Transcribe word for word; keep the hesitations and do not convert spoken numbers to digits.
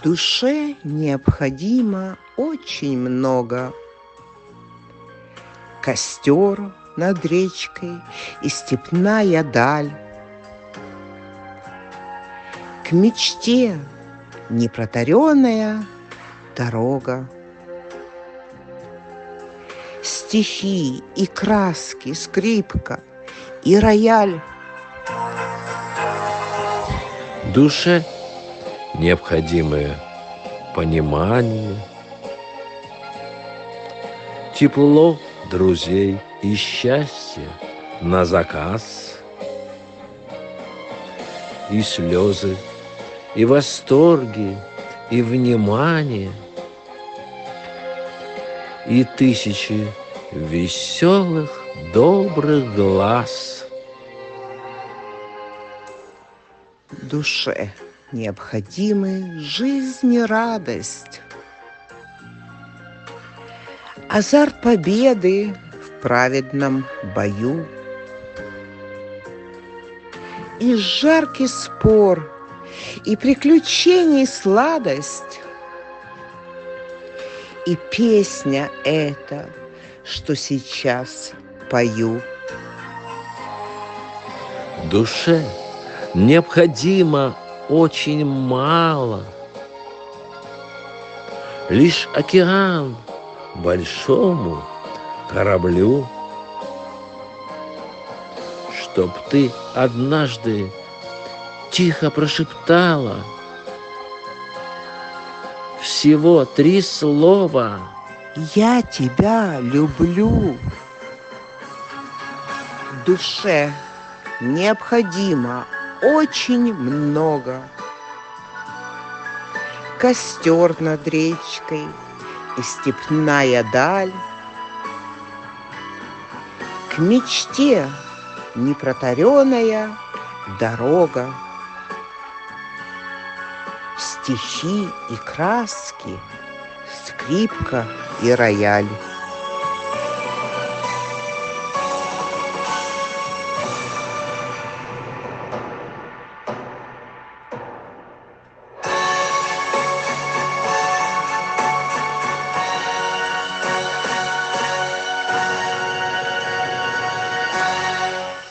Душе необходимо очень много. Костер над речкой и степная даль. К мечте непротаренная дорога. Стихи и краски, скрипка и рояль. Душе необходимое понимание, тепло друзей и счастье на заказ, и слезы, и восторги, и внимание, и тысячи веселых, добрых глаз. Душе необходимы жизнь и радость, азарт победы в праведном бою и жаркий спор, и приключений сладость, и песня эта, что сейчас пою. Душе необходимо очень мало, лишь океан большому кораблю, чтоб ты однажды тихо прошептала всего три слова: «Я тебя люблю». Душе необходимо очень много. Костер над речкой и степная даль. К мечте непротаренная дорога. Стихи и краски, скрипка и рояль.